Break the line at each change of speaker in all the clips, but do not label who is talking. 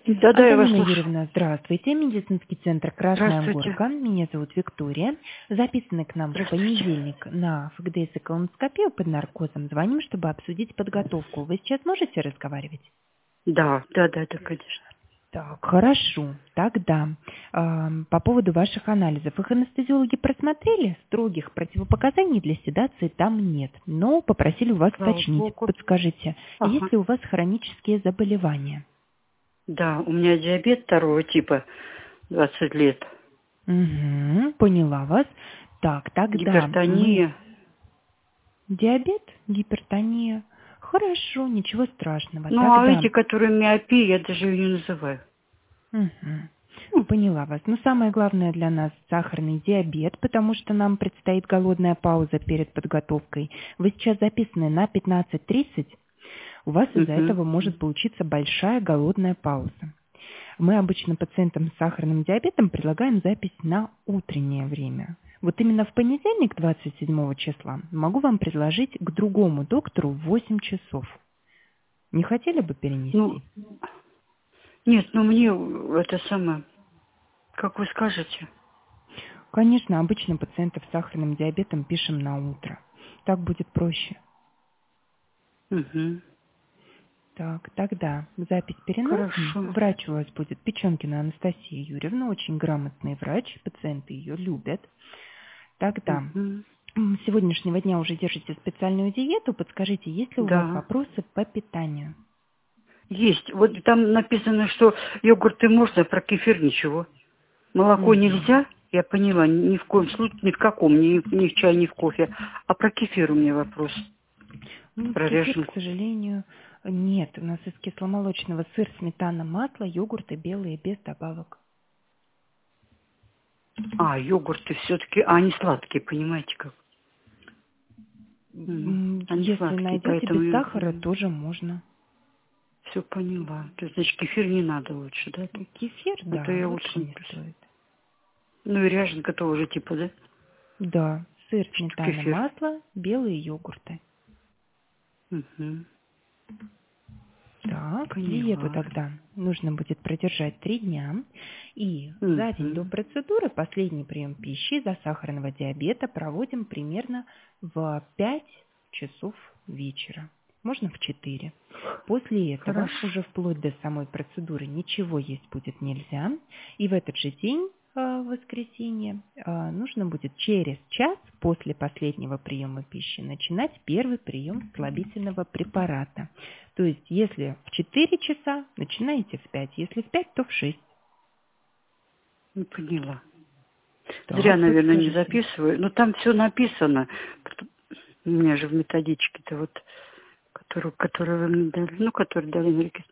Да-да, я вас
Антонина
слушаю.
Юрьевна, здравствуйте. Медицинский центр «Красная
Здравствуйте.
Горка». Меня зовут Виктория. Записаны к нам в
Здравствуйте.
понедельник на ФГДС и колоноскопию под наркозом. Звоним, чтобы обсудить подготовку. Вы сейчас можете разговаривать?
Да, конечно.
Так, хорошо. Тогда по поводу ваших анализов. Их анестезиологи просмотрели. Строгих противопоказаний для седации там нет. Но попросили у вас
Слава
уточнить.
Богу.
Подскажите,
Ага.
есть ли у вас хронические заболевания?
Да, у меня диабет второго типа, 20 лет.
Угу, поняла вас. Так, тогда мы...
Гипертония.
Диабет, гипертония. Хорошо, ничего страшного.
Ну, а
Тогда...
эти, которые миопия, я даже ее не называю.
Мгм. Поняла вас. Но самое главное для нас сахарный диабет, потому что нам предстоит голодная пауза перед подготовкой. Вы сейчас записаны на 15:30. У вас из-за
Угу.
этого может получиться большая голодная пауза. Мы обычно пациентам с сахарным диабетом предлагаем запись на утреннее время. Вот именно в понедельник, 27 числа, могу вам предложить к другому доктору в 8 часов. Не хотели бы
Ну,
перенести?
нет, ну мне это самое, как вы скажете.
Конечно, обычно пациентов с сахарным диабетом пишем на утро. Так будет проще.
Угу.
Так, тогда запись переносим.
Хорошо.
Врач у вас будет Печенкина Анастасия Юрьевна, очень грамотный врач, пациенты ее любят. Тогда
Угу.
с сегодняшнего дня уже держите специальную диету. Подскажите, есть ли у вас
Да.
вопросы по питанию?
Есть. Вот там написано, что йогурты можно, а про кефир ничего. Молоко
Мгм.
нельзя, я поняла, ни в коем случае, ни в каком, ни в чай, ни в кофе. А про кефир у меня вопрос,
Ну,
про
кефир, к
ряженку.
сожалению, нет. У нас из кисломолочного сыр, сметана, масло, йогурты белые без добавок.
А, йогурты все-таки, они сладкие, понимаете как? Они
Если
сладкие,
найдете без
поэтому
сахара, тоже можно.
все поняла. То есть, значит, кефир не надо лучше, да?
Кефир,
А то
да,
я
лучше
утром...
не стоит.
Ну и ряженка тоже типа, да?
Да, сыр,
Что
сметана,
кефир.
масло, белые йогурты.
Угу.
Так, диету
Поняла.
тогда нужно будет продержать 3 дня. И за день до
Угу.
процедуры последний прием пищи из-за сахарного диабета проводим примерно в 5 часов вечера. Можно в 4. После этого,
Хорошо.
уже вплоть до самой процедуры, ничего есть будет нельзя. И в этот же день, в воскресенье, нужно будет через час после последнего приема пищи начинать первый прием слабительного препарата. То есть, если в 4 часа, начинаете в 5. Если в 5, то в 6.
Не поняла. Зря,
Так,
наверное, не
подскажите.
записываю. Но там все написано. У меня же в методичке-то вот, которую вы мне дали, ну, которую дали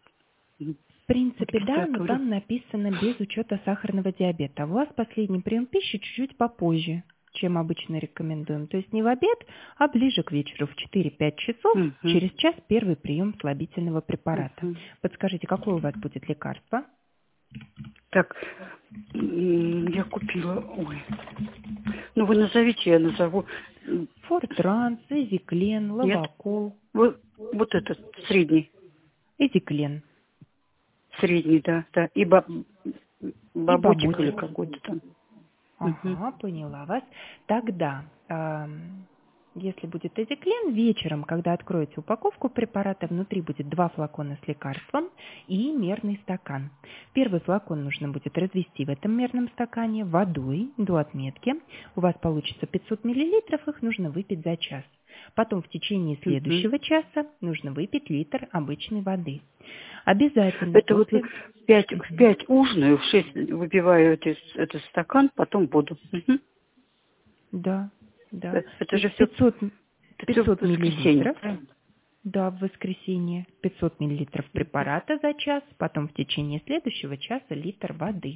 В
в
принципе, да, но
регистратуре.
там написано без учета сахарного диабета. А у вас последний прием пищи чуть-чуть попозже, чем обычно рекомендуем. То есть не в обед, а ближе к вечеру в 4-5 часов.
Угу.
Через час первый прием слабительного препарата.
Угу.
Подскажите, какое у вас будет лекарство?
Так, я купила, ой, ну вы назовите, я назову.
Фортранс, Эзиклен,
Нет,
Лавакол.
вот этот, средний,
Эзиклен
да, да, и
и
баботик или
бабутик.
какой-то там. Угу.
Ага, поняла вас. Тогда, если будет эзиклен, вечером, когда откроете упаковку препарата, внутри будет 2 флакона с лекарством и мерный стакан. Первый флакон нужно будет развести в этом мерном стакане водой до отметки. У вас получится 500 миллилитров, их нужно выпить за час. Потом в течение
Угу.
следующего часа нужно выпить литр обычной воды. Обязательно
Это вот
после...
в 5 ужинаю, в 6 выпиваю этот стакан, потом воду. Угу.
Да, да. То
Это же
есть
все
500
в воскресенье,
миллилитров,
правильно?
да, в воскресенье, 500 миллилитров препарата за час, потом в течение следующего часа литр воды.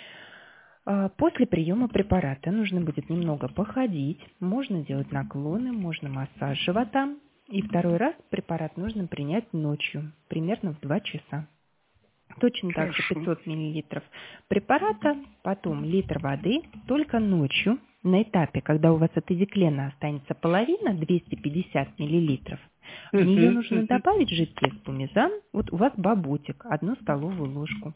После приема препарата нужно будет немного походить, можно делать наклоны, можно массаж живота. И второй раз препарат нужно принять ночью, примерно в 2 часа. Точно так же
Хорошо.
500 миллилитров препарата, потом литр воды, только ночью, на этапе, когда у вас от эзиклена останется половина, 250 миллилитров, В нее
Мгм,
нужно
мгм.
добавить жидкий эспумизан. Вот у вас баботик, 1 столовую ложку.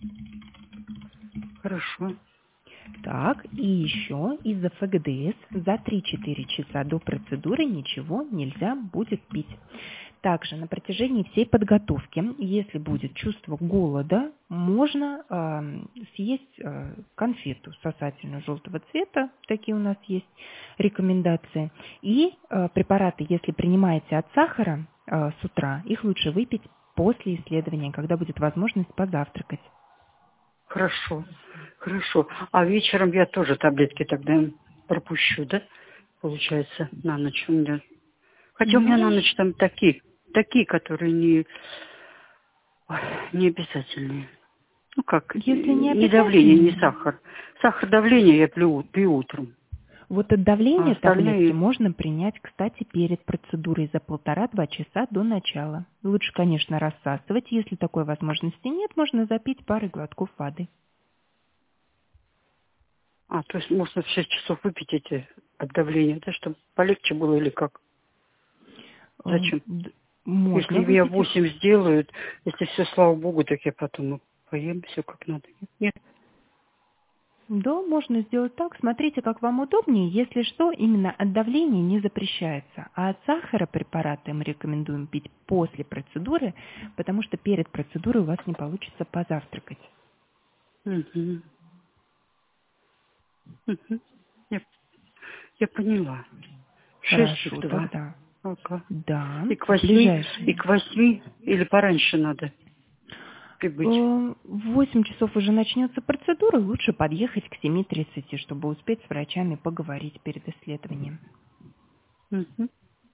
Хорошо.
Так, и еще из-за ФГДС за 3-4 часа до процедуры ничего нельзя будет пить. Также на протяжении всей подготовки, если будет чувство голода, можно съесть конфету сосательную желтого цвета, такие у нас есть рекомендации. И препараты, если принимаете от сахара с утра, их лучше выпить после исследования, когда будет возможность позавтракать.
Хорошо. Хорошо. А вечером я тоже таблетки тогда пропущу, да? Получается, на ночь у меня. Хотя у меня на
Ну,
ночь там такие, которые ой, не обязательные. Ну как,
если не
не давление, не
обязательно,
сахар. Сахар, давление я пью утром.
вот от
А
давления таблетки
остальные...
можно принять, кстати, перед процедурой за 1,5-2 часа до начала. Лучше, конечно, рассасывать. Если такой возможности нет, можно запить парой глотков воды.
То есть можно в 6 часов выпить эти от давления, да, чтобы полегче было или как? Зачем? Если
Можно
меня
выпить их.
8 сделают, если все, слава богу, так я потом поем все как надо. Нет.
Да, можно сделать так. Смотрите, как вам удобнее. Если что, именно от давления не запрещается. А от сахара препараты мы рекомендуем пить после процедуры, потому что перед процедурой у вас не получится позавтракать.
Мгм. Мгм. Я поняла. 6 их
Хорошо,
2.
тогда.
Ага.
Да,
И к
в
8,
ближайшие.
или пораньше надо прибыть.
В 8 часов уже начнется процедура, лучше подъехать к 7:30, чтобы успеть с врачами поговорить перед исследованием.
Мгм.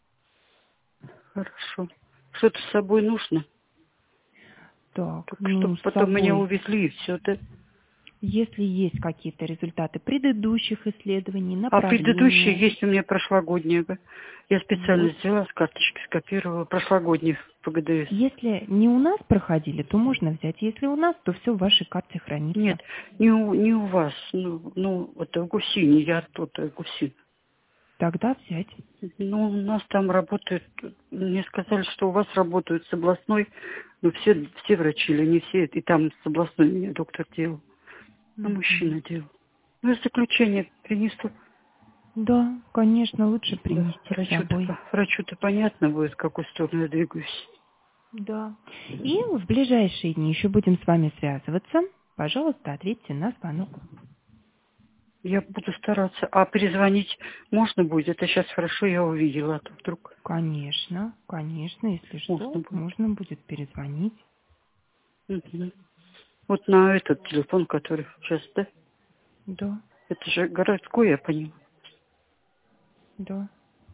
Хорошо. Что-то с собой нужно,
Так,
только чтобы
ну, с
потом меня
собой,
увезли и все, да?
если есть какие-то результаты предыдущих исследований,
А предыдущие
направления,
есть у меня прошлогодние. Да? Я специально
вот,
сделала, с карточки скопировала. Прошлогодних по ГДС.
если не у нас проходили, то можно взять. Если у нас, то все в вашей карте хранится.
Нет, не у вас. Ну, это Гусине, я оттуда, Гусин.
Тогда взять.
Ну, у нас там работают, мне сказали, что у вас работают с областной, ну, все врачи или не все, и там с областной меня доктор делал, а
Мгм.
мужчина делал. Ну, я заключение принесу.
Да, конечно, лучше
Да,
принести с собой.
врачу-то понятно будет, в какую сторону я двигаюсь.
Да. И в ближайшие дни еще будем с вами связываться. Пожалуйста, ответьте на звонок.
Я буду стараться. А перезвонить можно будет? Это сейчас хорошо, я увидела, а то вдруг
Конечно, конечно, если
можно
что,
будет.
можно будет перезвонить.
Мгм. Вот на этот телефон, который сейчас, да?
Да,
Это же городской, я поняла.
да.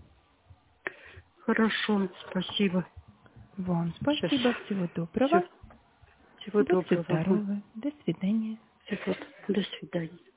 Хорошо, спасибо.
Вам
Сейчас.
спасибо, всего
Все.
доброго.
Всего
Будьте
доброго вам.
здоровы. До свидания.
Всего. До свидания.